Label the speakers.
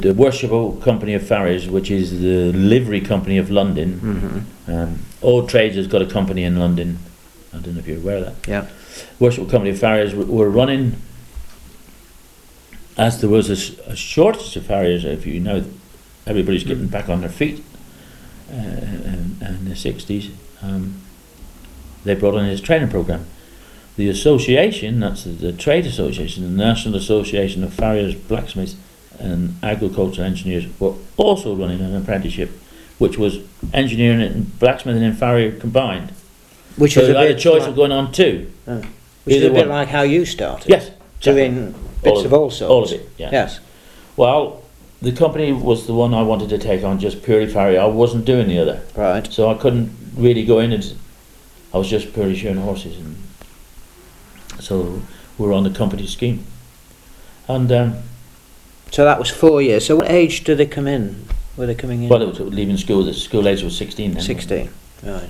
Speaker 1: the Worshipful Company of Farriers, which is the livery company of London. All Trades has got a company in London. I don't know if you're aware of that.
Speaker 2: Yeah.
Speaker 1: Worshipful Company of Farriers were running, as there was a shortage of farriers. If you know, everybody's getting back on their feet. In the 60s, they brought in this training program. The association, that's the trade association, the National Association of Farriers, Blacksmiths and Agricultural Engineers, were also running an apprenticeship, which was engineering and blacksmithing and farrier combined.
Speaker 2: Which
Speaker 1: So
Speaker 2: is
Speaker 1: you had a choice
Speaker 2: like,
Speaker 1: of going on too.
Speaker 2: which is
Speaker 1: Either
Speaker 2: a bit
Speaker 1: one.
Speaker 2: like how you started.
Speaker 1: Yes,
Speaker 2: Doing bits of all sorts.
Speaker 1: all of it. Yeah.
Speaker 2: Yes.
Speaker 1: Well, the company was the one I wanted to take on, just purely farrier. I wasn't doing the other,
Speaker 2: Right.
Speaker 1: so I couldn't really go in and. I was just purely shearing horses, and so we were on the company scheme. And
Speaker 2: So that was 4 years. So what age did they come in? Were they coming in?
Speaker 1: well, it was leaving school. The school age was 16 then.
Speaker 2: 16. Right.